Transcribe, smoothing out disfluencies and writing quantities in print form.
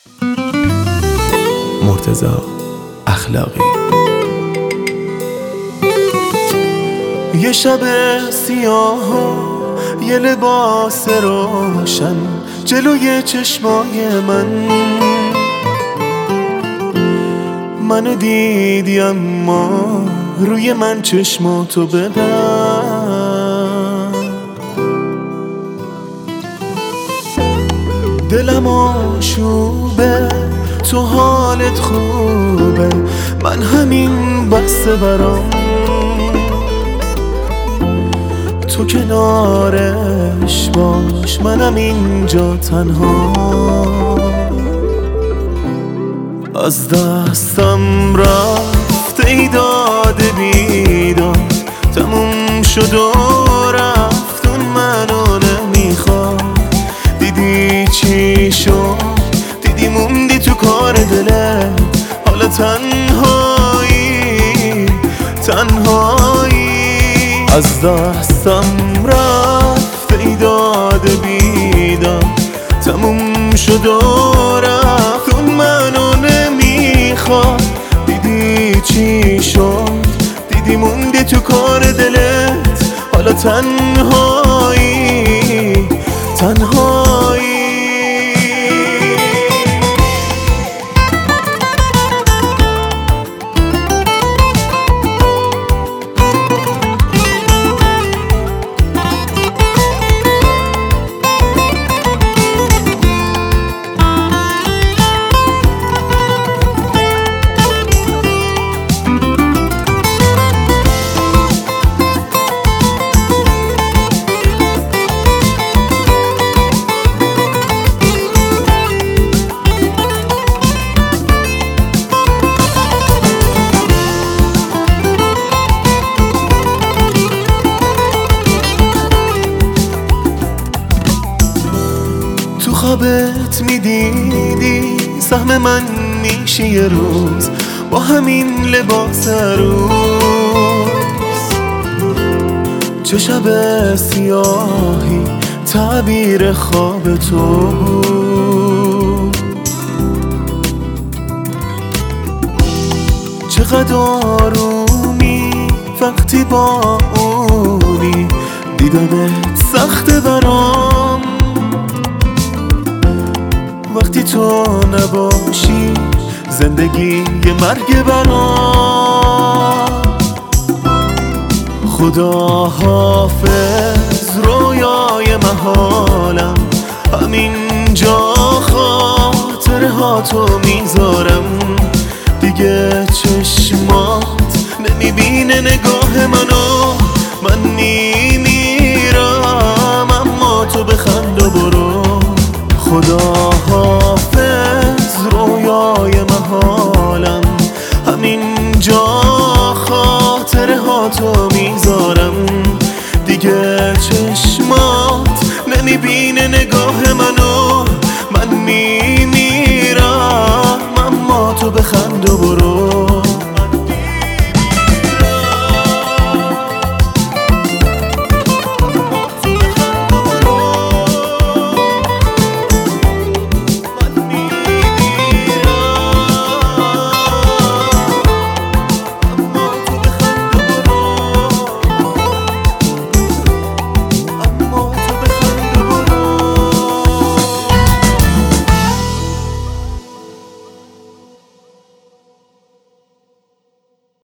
مرتضی اخلاقی. یه شب سیاه و یه لباس روشن جلوی چشمای منو دیدی، اما روی من چشماتو ببند. دلم آشوبه، تو حالت خوبه، من همین بسته برام. تو کنارش باش، منم اینجا تنها. از دستم رفت ای داد بیداد، تموم شد و رفت، اون منو نمیخواد. دیدی چی شد؟ دیدی موندی تو کار دلت، حالا تنهایی. از دستم رفت ای داد بیداد، تموم شد و رفت، اون منو نمیخواد. دیدی چی شد؟ دیدی موندی تو کار دلت، حالا تنهایی. تو خوابت میدیدی سهم من میشی یه روز، با همین لباس روز. چه شب سیاهی تعبیر خواب تو بود. چقدر آرومی وقتی با اونی، دیدنت سخته برام. وقتی تو نباشی زندگی یه مرگ برام. خدا حافظ رویای محالم، همینجا خاطرهاتو میذارم. دیگه چشمات نمیبینه نگاه منو، من میمیرم اما تو بخند و برو. خدا